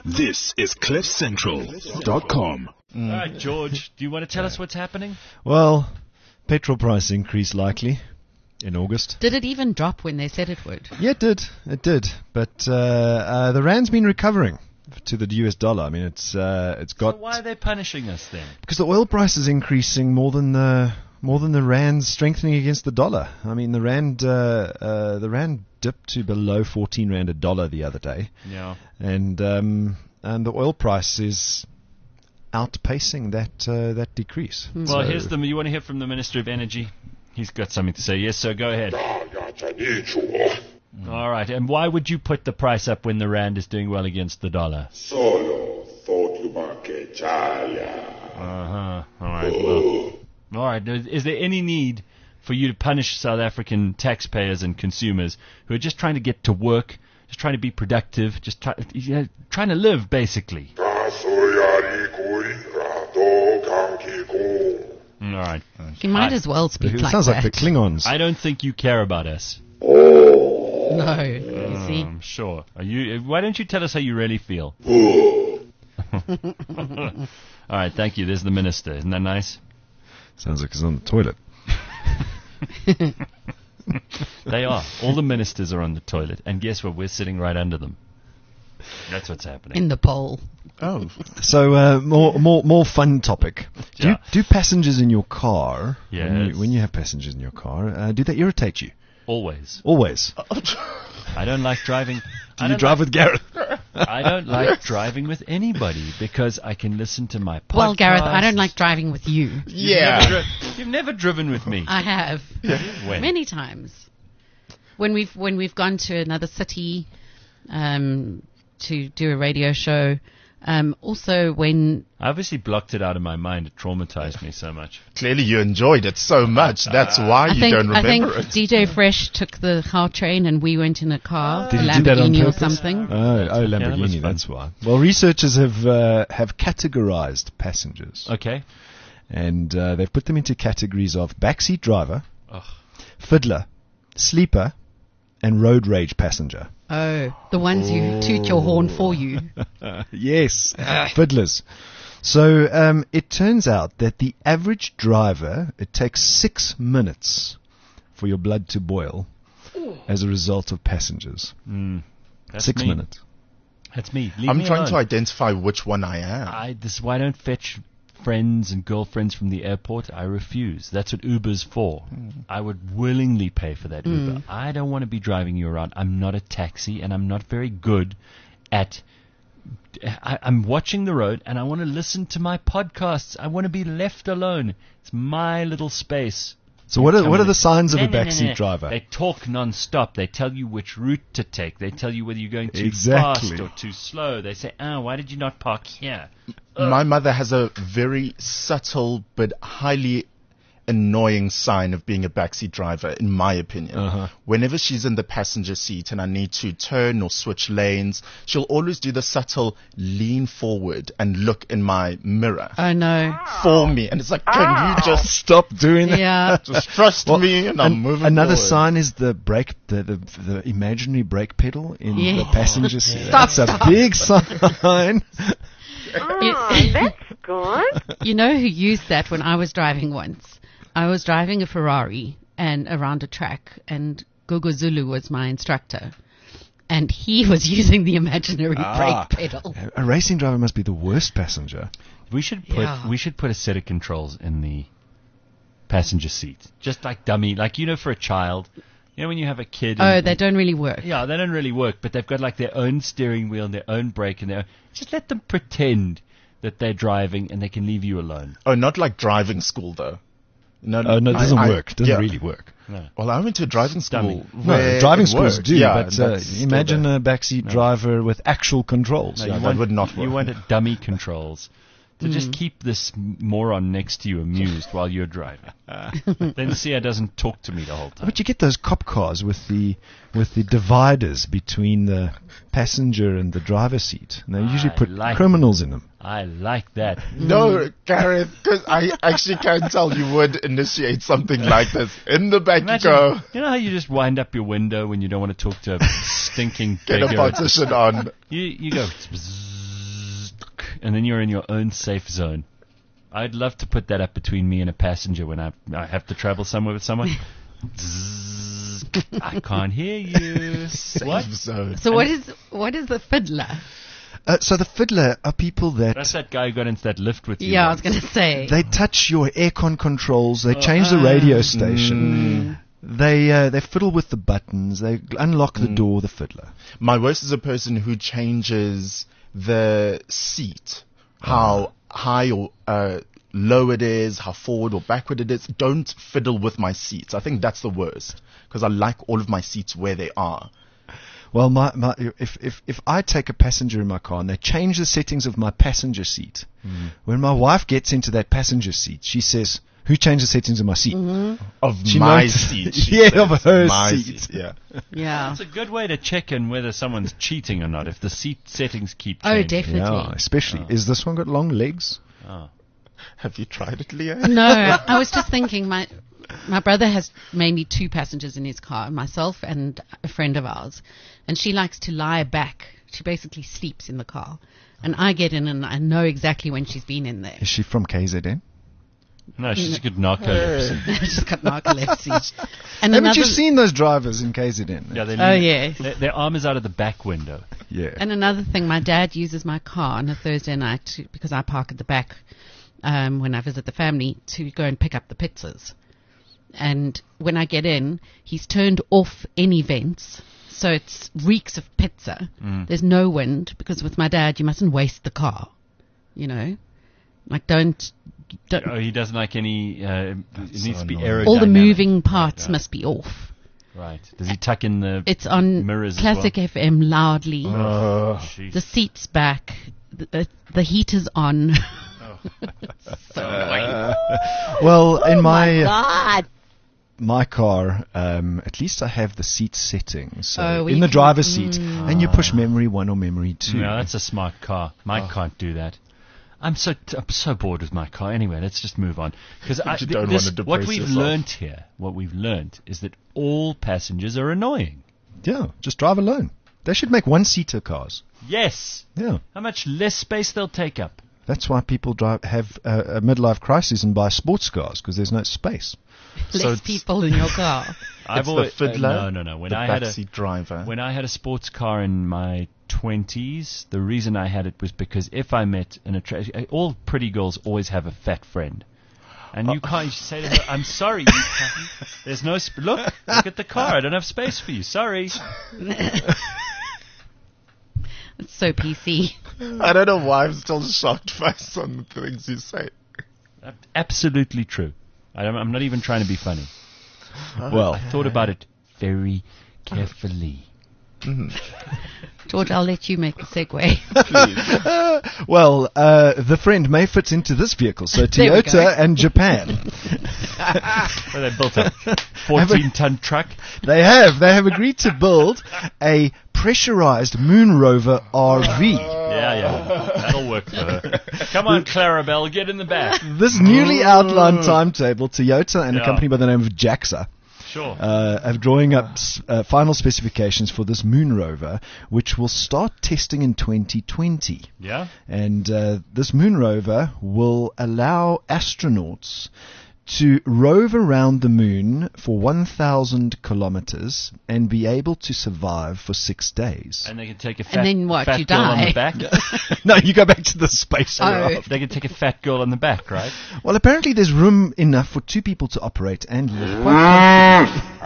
This is CliffCentral.com. All right, George, do you want to tell us what's happening? Well, petrol price increase likely in August. Did it even drop when they said it would? Yeah, it did. It did. But the rand's been recovering to the US dollar. I mean, it's got. So why are they punishing us then? Because the oil price is increasing more than the rand's strengthening against the dollar. I mean, the rand dipped to below 14 rand a dollar the other day. Yeah. And the oil price is outpacing that decrease. Well, So- you want to hear from the Minister of Energy? He's got something to say. Yes, sir, go ahead. All right, and why would you put the price up when the rand is doing well against the dollar? Solo Uh-huh. All right, well, all right. Is there any need for you to punish South African taxpayers and consumers who are just trying to get to work, just trying to be productive, just trying to live, basically? All right. You might as well speak It like sounds that. like the Klingons. I don't think you care about us. No, you see. I'm sure. Why don't you tell us how you really feel? All right, thank you. There's the minister. Isn't that nice? Sounds like he's on the toilet. They are. All the ministers are on the toilet. And guess what? We're sitting right under them. That's what's happening. In the poll. Oh, so more fun topic. Yeah. Do passengers in your car, Yes. when you have passengers in your car, do they irritate you? Always. Always. I don't like driving. Do you drive with Gareth? I don't like driving with anybody because I can listen to my podcast. Well, Gareth, I don't like driving with you. You've never driven with me. I have. When? Many times. When we've gone to another city to do a radio show. Also, when I obviously blocked it out of my mind. It traumatized me so much. Clearly you enjoyed it so much. That's why you don't I think remember it. DJ Fresh took the car train and we went in a car, Did a you do that on Lamborghini or purpose? something. Oh, that was Lamborghini, fun. that's why. Well, researchers have categorized passengers. Okay. And they've put them into categories of backseat driver, Ugh. fiddler, sleeper, and road rage passenger. Oh, the ones you toot your horn for you. Yes, fiddlers. So it turns out that the average driver, it takes 6 minutes for your blood to boil as a result of passengers. That's 6 me. minutes. That's me. Leave I'm me trying to alone. identify which one I am. This is why I don't fetch friends and girlfriends from the airport. I refuse. That's what Uber's for. I would willingly pay for that Uber. I don't want to be driving you around. I'm not a taxi, and I'm not very good at... I'm watching the road, and I want to listen to my podcasts. I want to be left alone. It's my little space. So what are the signs of No, a no, no, backseat no. driver? They talk non-stop. They tell you which route to take. They tell you whether you're going too Exactly. fast or too slow. They say, why did you not park here? My mother has a very subtle but highly annoying sign of being a backseat driver, in my opinion. Whenever she's in the passenger seat and I need to turn or switch lanes, she'll always do the subtle lean forward and look in my mirror Oh, no. for me. And it's like, can you just Stop doing that. Yeah. just trust me and I'm moving Another forward. sign is the brake, the imaginary brake pedal in Yeah. the passenger seat. Stop, That's a big sign. That's good. You know who used that when I was driving once? I was driving a Ferrari and around a track, and Gogo Zulu was my instructor. And he was using the imaginary brake pedal. A racing driver must be the worst passenger. We should Yeah. put a set of controls in the passenger seat, just like dummy, like for a child. When you have a kid. Oh, they don't really work. Yeah, they don't really work, but they've got like their own steering wheel and their own brake and just let them pretend that they're driving and they can leave you alone. Oh, not like driving school though. No, Oh, no, it doesn't work. It doesn't yeah. really work. Well, I went to driving dummy. school. No, where driving it schools worked. do, Yeah, but that's still imagine there. a backseat driver with actual controls. No, that would not work. You want dummy controls to just keep this moron next to you amused while you're driving. Then Sia doesn't talk to me the whole time. But you get those cop cars with the dividers between the passenger and the driver's seat. And they usually I put like criminals in them. I like that. No, Gareth, because I actually can tell you would initiate something like this. In the back Imagine, you go, you know how you just wind up your window when you don't want to talk to a stinking get a beggar? partition on. You go, "Bzzz," and then you're in your own safe zone. I'd love to put that up between me and a passenger when I have to travel somewhere with someone. Zzz, I can't hear you. What? So So what is the fiddler? So the fiddler are people that That's that guy who got into that lift with you. Yeah, I was once. going to say. they touch your aircon controls. They change the radio station. They fiddle with the buttons. They unlock the door. The fiddler. my worst is a person who changes the seat, how high or low it is, how forward or backward it is. Don't fiddle with my seats. I think that's the worst because I like all of my seats where they are. Well, if I take a passenger in my car and they change the settings of my passenger seat, when my wife gets into that passenger seat, she says, "Who changed the settings of my seat?" Of She my knows- seat. she Yeah, says. of her My seat. Yeah. Yeah. It's a good way to check in whether someone's cheating or not, if the seat settings keep Oh, changing. definitely. Yeah, especially. Is this one got long legs? Oh. Have you tried it, Leah? No, I was just thinking my brother has mainly 2 passengers in his car, myself and a friend of ours. And she likes to lie back. She basically sleeps in the car. And I get in and I know exactly when she's been in there. Is she from KZN? No, she's got narcolepsy. She's got narcolepsy. And Haven't you another, seen those drivers in KZN? Yeah, they Oh, lean- yeah. Their arm is out of the back window. Yeah. and another thing, my dad uses my car on a Thursday night because I park at the back when I visit the family to go and pick up the pizzas. And when I get in, he's turned off any vents. So it reeks of pizza. There's no wind because with my dad, you mustn't waste the car. You know? Like don't Oh, he doesn't like any. It needs to be annoying. aerodynamic. all the moving parts Right, must be off. Right. Does he tuck in the It's on mirrors Classic as FM loudly. well? Jeez. The seat's back. The heater's on. Well, in my God. my car, at least I have the seat settings. So Oh, in you the can- driver's seat, and you push memory 1 or memory 2. No, that's a smart car. Mine can't do that. I'm so bored with my car. Anyway, let's just move on because You don't want to what depress we've yourself. learnt here, what we've learnt is that all passengers are annoying. Yeah, just drive alone. They should make 1-seater cars. Yes. Yeah. How much less space they'll take up. That's why people have a midlife crisis and buy sports cars because there's no space. Less people in your car. I've It's always the fiddler. no. When the I had backseat driver. When I had a sports car in my 20s, the reason I had it was because if I met all pretty girls always have a fat friend. And you can't say to her, "I'm sorry, you can't. There's no look at the car. I don't have space for you. Sorry." It's so PC. I don't know why I'm still shocked by some of the things you say. Absolutely true. I'm not even trying to be funny. Well, I thought about it very carefully. George, I'll let you make the segue. well, the friend may fit into this vehicle. So There we go. Toyota and Japan, Well, they built a 14-ton truck. they have agreed to build a pressurized Moon Rover RV. Yeah. That'll work for her. Come on, Clarabelle, get in the back. This newly outlined timetable, Toyota and a Yeah. company by the name of JAXA Sure. are drawing up final specifications for this Moon Rover, which will start testing in 2020. Yeah? And this Moon Rover will allow astronauts to rove around the moon for 1,000 kilometers and be able to survive for 6 days. And they can take a fat, And then what, fat you girl on die? the back. No, you go back to the space Oh. craft. They can take a fat girl on the back, right? Well, apparently there's room enough for 2 people to operate and live quite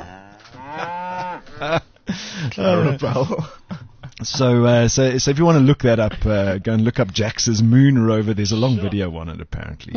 Clarabelle. So if you want to look that up, go and look up JAXA's Moon Rover. There's a long video on it, apparently.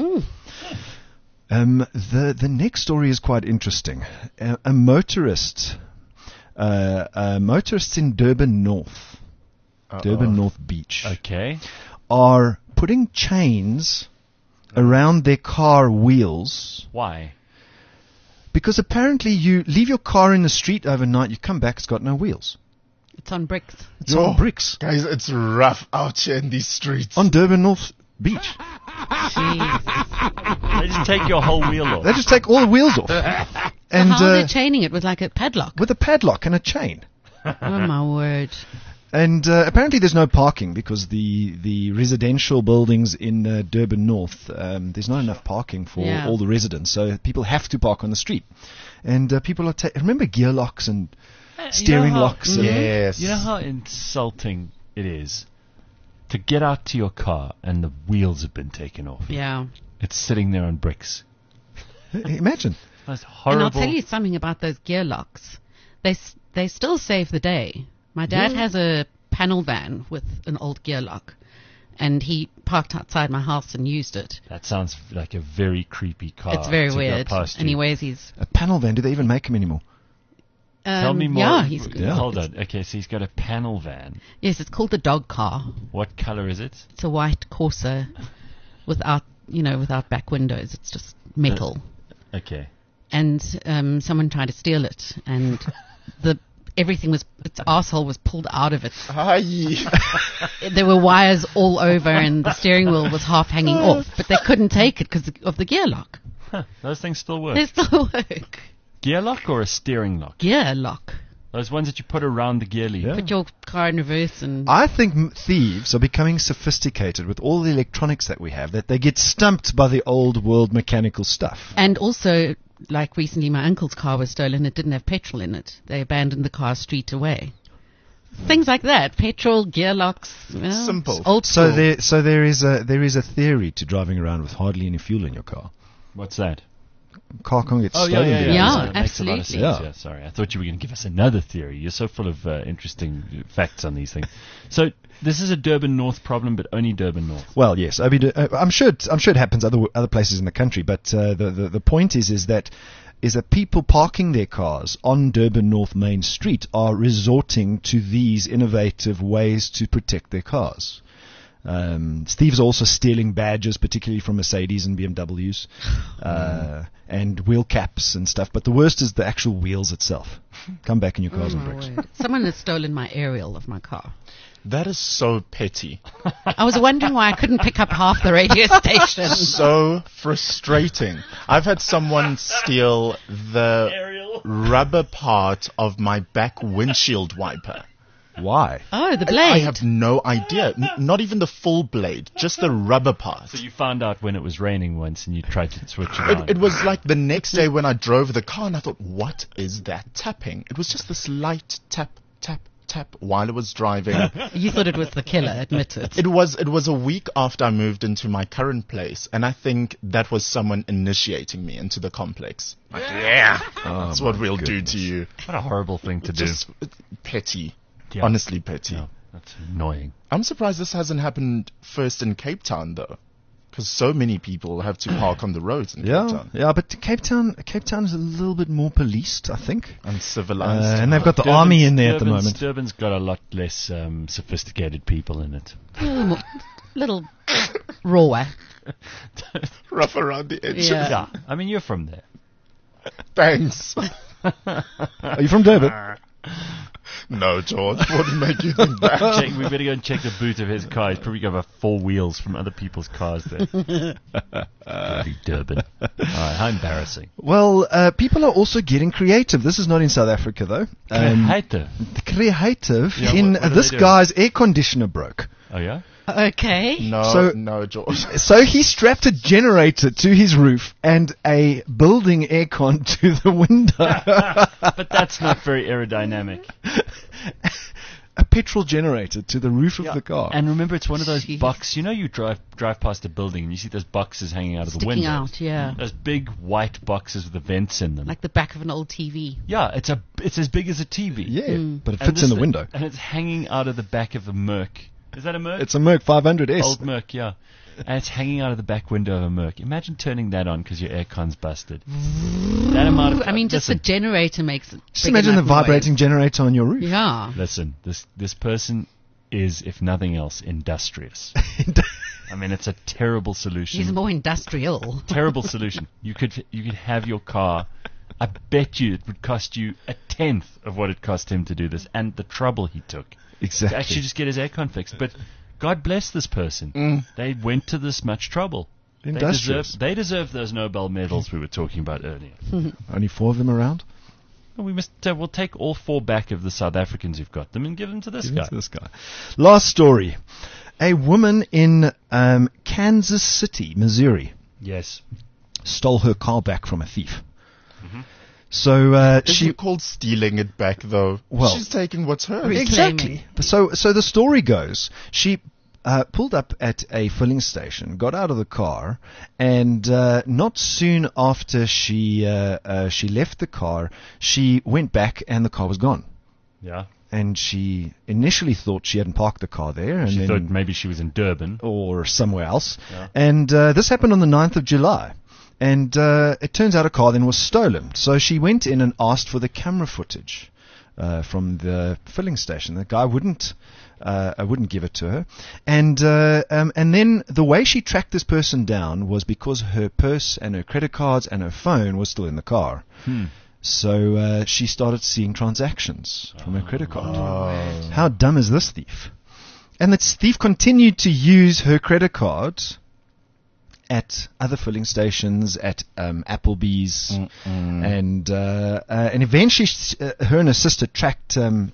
The next story is quite interesting. A motorist, motorists in Durban North Beach, Okay. are putting chains around their car wheels Why? because apparently you leave your car in the street overnight, you come back, it's got no wheels. It's on bricks. It's on bricks Guys, it's rough out here in these streets. on Durban North Beach. Jeez. They just take your whole wheel off. They just take all the wheels off, and How are they chaining it with like a padlock? with a padlock and a chain. Oh my word. And apparently there's no parking because the residential buildings in Durban North, there's not enough parking for all the residents, so people have to park on the street. And people are remember gear locks and steering locks. And Yes. You know how insulting it is to get out to your car and the wheels have been taken off. Yeah. It's sitting there on bricks. Imagine. That's horrible. And I'll tell you something about those gear locks. They still save the day. My dad has a panel van with an old gear lock, and he parked outside my house and used it. That sounds like a very creepy car. It's very to go weird. past And he you. wears his... A panel van, do they even make them anymore? Tell me more. Yeah, he's Hold on. Okay, so he's got a panel van. Yes, it's called the dog car. What color is it? It's a white Corsa without back windows. It's just metal. Okay. And someone tried to steal it, and its arsehole was pulled out of it. Hi. There were wires all over, and the steering wheel was half hanging off, but they couldn't take it because of the gear lock. Huh, those things still work. They still work. Gear lock or a steering lock? Gear lock. Those ones that you put around the gear lever. Yeah. Put your car in reverse and... I think thieves are becoming sophisticated with all the electronics that we have, that they get stumped by the old world mechanical stuff. And also, like recently my uncle's car was stolen. It didn't have petrol in it. They abandoned the car street away. Things like that. Petrol, gear locks. Well, Simple. it's old school. There is a theory to driving around with hardly any fuel in your car. What's that? Car can't get stolen. Yeah, That makes a lot of absolutely. sense. Yeah. Yeah, sorry. I thought you were going to give us another theory. You're so full of interesting facts on these things. So this is a Durban North problem, but only Durban North. Well, yes. I mean, I'm sure it happens other places in the country, but the point is that people parking their cars on Durban North Main Street are resorting to these innovative ways to protect their cars. Thieves are also stealing badges, particularly from Mercedes and BMWs, and wheel caps and stuff. But the worst is the actual wheels itself. Come back in your cars on My bricks. word. Someone has stolen my aerial of my car. That is so petty. I was wondering why I couldn't pick up half the radio station. So frustrating. I've had someone steal the rubber part of my back windshield wiper. Why? Oh, the blade. I have no idea. Not even the full blade, just the rubber part. So you found out when it was raining once and you tried to switch it on. It was like the next day when I drove the car and I thought, what is that tapping? It was just this light tap, tap, tap while I was driving. You thought it was the killer, admit it. It was a week after I moved into my current place, and I think that was someone initiating me into the complex. Like, that's what we'll do to you. What a horrible thing to do. Just petty. Yeah. Honestly petty. No, that's annoying. I'm surprised this hasn't happened first in Cape Town, though. Because so many people have to park on the roads in Cape Town. Yeah, but Cape Town is a little bit more policed, I think. Uncivilized. And they've got the army in there at the moment. Durban's got a lot less sophisticated people in it. Little raw. Rough around the edges. Yeah. I mean, you're from there. Thanks. Are you from Durban? No, George. Wouldn't make you think that. We better go and check the boot of his car. He's probably got about 4 wheels from other people's cars there. Bloody Durban. All right, how embarrassing. Well, people are also getting creative. This is not in South Africa, though. Creative. Creative Yeah, in what are this they doing? guy's air conditioner broke. Oh, yeah? Okay. No, George. So he strapped a generator to his roof and a building aircon to the window. But that's not very aerodynamic. A petrol generator to the roof of the car. And remember, it's one of those Jeez. boxes. You know, you drive past a building and you see those boxes hanging out of the Sticking window. out, yeah. Those big white boxes with the vents in them. Like the back of an old TV. Yeah, it's as big as a TV. Yeah, but it And fits this in the thing- window. And it's hanging out of the back of a Merc. Is that a Merc? It's a Merc 500S. Old Merc, yeah. And it's hanging out of the back window of a Merc. Imagine turning that on because your aircon's busted. That amount of... I mean, just listen, the generator makes it. Just big imagine the enough noise. vibrating generator on your roof. Yeah. Listen, this person is, if nothing else, industrious. I mean, it's a terrible solution. He's more industrial. Terrible solution. You could have your car. I bet you it would cost you 1/10 of what it cost him to do this, and the trouble he took to Exactly. actually just get his aircon fixed. But God bless this person. They went to this much trouble. Industrious. They deserve those Nobel medals we were talking about earlier. Only 4 of them around? We'll take all 4 back of the South Africans who've got them and give them to this guy. Last story. A woman in Kansas City, Missouri, Yes. stole her car back from a thief. So She called stealing it back, though. Well, she's taking what's hers. exactly. So the story goes, she pulled up at a filling station, got out of the car, and not soon after she left the car, she went back and the car was gone. Yeah. And she initially thought she hadn't parked the car there, and She then thought maybe she was in Durban. or somewhere else. Yeah. And this happened on the 9th of July. And it turns out a car then was stolen. So she went in and asked for the camera footage from the filling station. The guy wouldn't give it to her. And then the way she tracked this person down was because her purse and her credit cards and her phone was still in the car. So she started seeing transactions from her credit card. How dumb is this thief? And this thief continued to use her credit card at other filling stations, at Applebee's, and eventually her and her sister tracked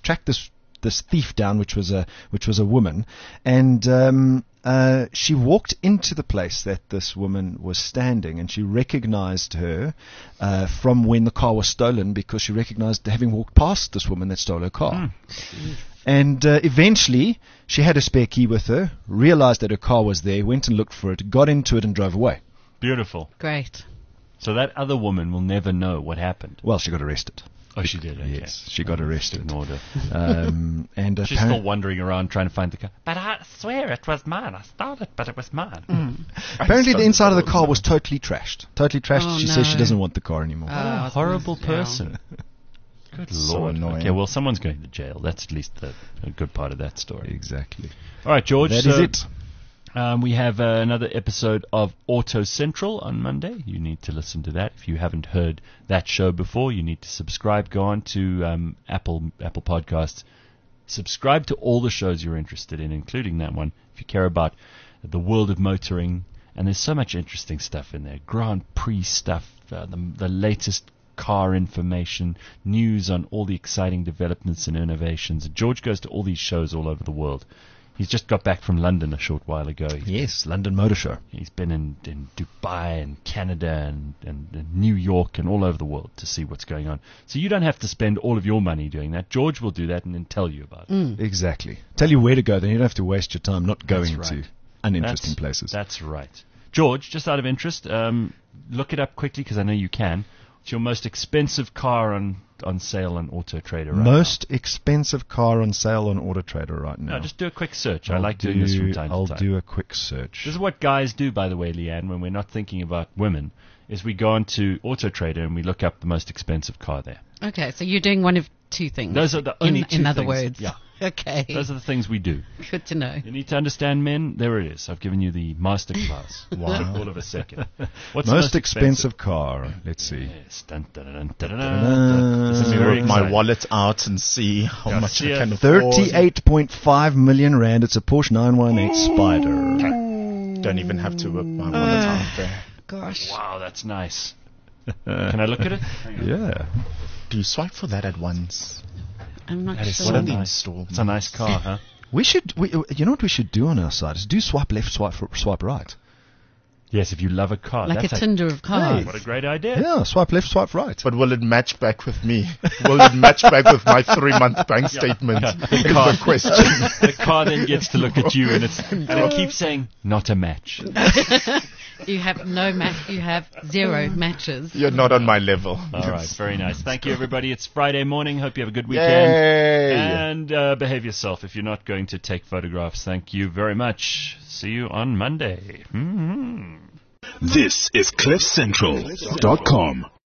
this thief down, which was a woman, and she walked into the place that this woman was standing, and she recognized her from when the car was stolen, because she recognized having walked past this woman that stole her car. And eventually, she had a spare key with her, realized that her car was there, went and looked for it, got into it, and drove away. Beautiful. Great. So that other woman will never know what happened. Well, she got arrested. Oh, she did. Okay. Yes, she got arrested. Ignored her. And She's still wandering around trying to find the car. But I swear it was mine. I stole it, but it was mine. apparently the inside of the car was totally trashed. Totally trashed. Oh, she no. says she doesn't want the car anymore. What a horrible person. Good So Lord. annoying. Okay, well, someone's going to jail. That's at least a good part of that story. Exactly. All right, George. That is it. We have another episode of Auto Central on Monday. You need to listen to that. If you haven't heard that show before, you need to subscribe. Go on to Apple Podcasts. Subscribe to all the shows you're interested in, including that one. If you care about the world of motoring, and there's so much interesting stuff in there. Grand Prix stuff, the latest car information, news on all the exciting developments and innovations. George goes to all these shows all over the world. He's just got back from London a short while ago. Yes, London Motor Show. He's been in Dubai and Canada and New York and all over the world to see what's going on. So you don't have to spend all of your money doing that. George will do that and then tell you about it. Exactly. Tell you where to go, then you don't have to waste your time not going That's to right. uninteresting places. That's right. George, just out of interest, look it up quickly because I know you can. It's your most expensive car on sale on Auto Trader right Most expensive car on sale on Auto Trader right now. now. No, just do a quick search. I like doing this from time I'll to time. do a quick search. This is what guys do, by the way, Leanne, when we're not thinking about women, is we go onto Auto Trader and we look up the most expensive car there. Okay, so you're doing one of two things. Those are the only two in other things. words. Yeah. Okay. Those are the things we do. Good to know. You need to understand men. There it is. I've given you the master class. Wow. All of a second. What's the most expensive car. Let's see. Yes. Dun, dun, dun, dun, dun, dun. This is very Take my exciting. wallet out and see how Yeah, much see I it. can afford. 38.5 million rand. It's a Porsche 918 Spider. Don't even have to whip my wallet out there. Gosh. Wow, that's nice. Can I look at it? Hang on. Yeah. Do you swipe for that at once? I'm not That is sure. What so are the nice. installments? It's a nice car, huh? You know what we should do on our site is do swipe left, swipe right. Yes, if you love a car. Like that's a Tinder of cars. What a great idea. Yeah, swipe left, swipe right. But will it match back with me? Will it match back with my 3-month bank statement? Is the question. The car then gets to look at you and it keeps saying, not a match. You have no match. You have zero matches. You're not on my level. All right, very nice. Thank you, everybody. It's Friday morning. Hope you have a good weekend. Yay! And behave yourself if you're not going to take photographs. Thank you very much. See you on Monday. This is CliffCentral.com.